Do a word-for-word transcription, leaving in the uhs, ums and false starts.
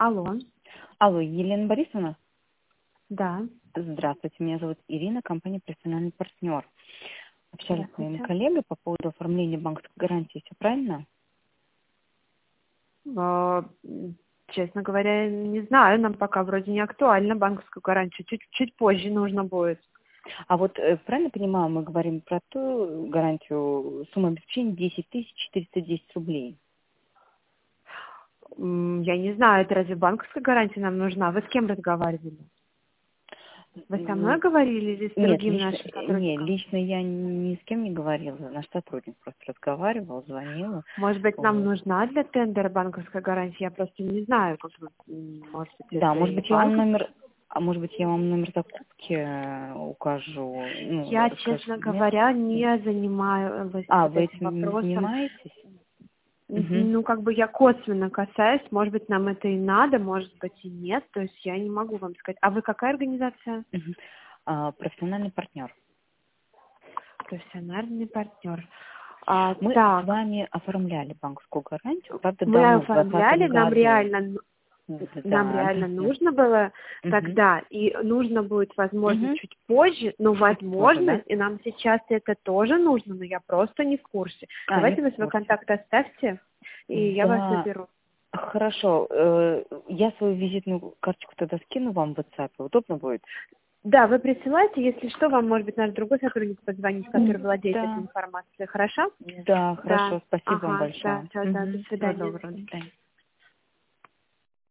Алло. Алло, Елена Борисовна? Да. Здравствуйте, меня зовут Ирина, компания «Профессиональный партнер». Общались с моим Здравствуйте. коллегой по поводу оформления банковской гарантии, все правильно? А, м, честно говоря, не знаю, нам пока вроде не актуально банковскую гарантию. Чуть, чуть позже нужно будет. А вот э, правильно понимаю, мы говорим про ту гарантию, сумма обеспечения десять тысяч четыреста десять рублей. М, Я не знаю, это разве банковская гарантия нам нужна? Вы с кем разговаривали? Вы со мной М, говорили или с Нет, другим лично, нашим э, не, сотрудником? лично я ни с кем не говорила, наш сотрудник просто разговаривал, звонила. Может быть, нам Вот. нужна для тендера банковская гарантия? Я просто не знаю, как бы, м, может быть, Да, это может и быть, я вам банковская. номер, а может быть, я вам номер закупки э, укажу, Я, ну, честно скажите, нет? говоря, не занимаюсь А, вот вы этим этим не вопросом. занимаетесь? Мгм. Ну, как бы я косвенно касаюсь, может быть, нам это и надо, может быть, и нет, то есть я не могу вам сказать. А вы какая организация? Мгм. А, профессиональный партнер. Профессиональный партнер. А, Мы с так, вами оформляли банковскую гарантию, правда, мы давно, в оформляли, двадцатом нам году. реально, н- нам Да, реально да, да. нужно было Мгм. тогда, и нужно будет, возможно, Мгм. чуть позже, но, Чуть позже, возможно, да? и нам сейчас это тоже нужно, но я просто не в курсе. А, не Давайте в вы свой курсе. контакт оставьте, и я вас Да, наберу. хорошо. Э, Я свою визитную карточку тогда скину вам в WhatsApp. Удобно будет? Да, вы присылайте, если что, вам, может быть, наш другой сотрудник позвонит, который владеет этой Да. информацией. Хорошо? Да, Да. хорошо. Спасибо вам Ага, да, большое. все, да, до Мгм. Всего свидания. доброго. До свидания.